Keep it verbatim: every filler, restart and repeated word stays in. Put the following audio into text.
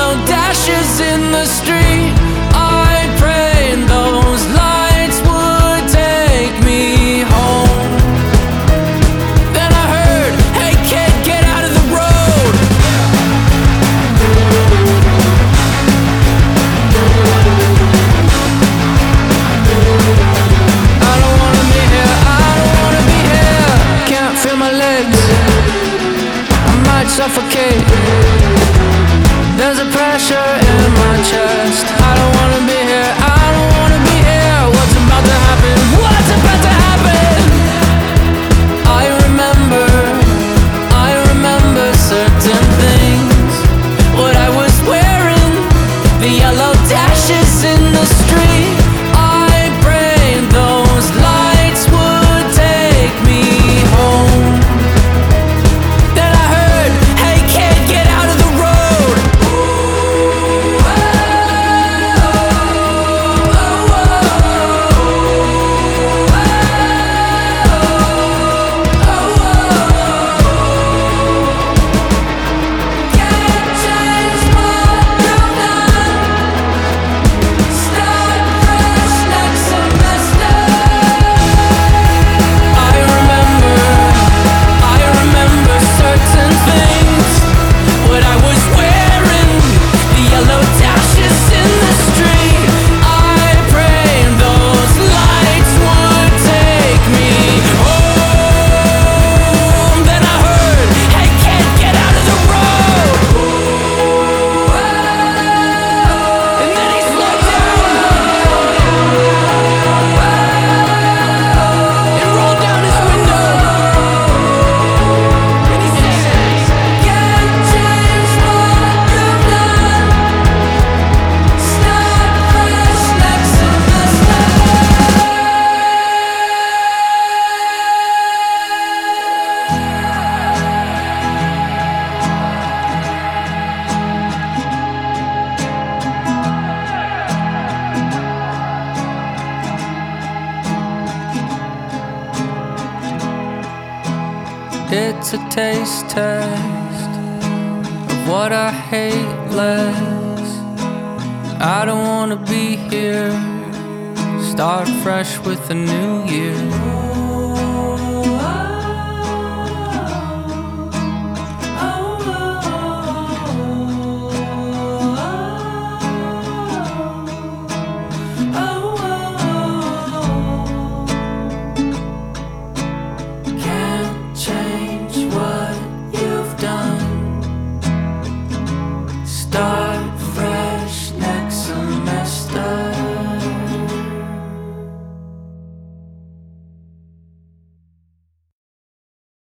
yellow dashes in the street. I prayed those lights would take me home. Then I heard, hey kid, get out of the road. I don't wanna be here, I don't wanna be here. Can't feel my legs, I might suffocate. There's a pressure in my chest. I don't wanna be here, I don't wanna be here. What's about to happen? What's about to happen? I remember, I remember certain things. What I was wearing, the yellow dashes in the street. I prayed those lights would take me home. Then I heard, hey kid, get out of the road. It's a taste test of what I hate less. I don't wanna be here. Start fresh with a new year.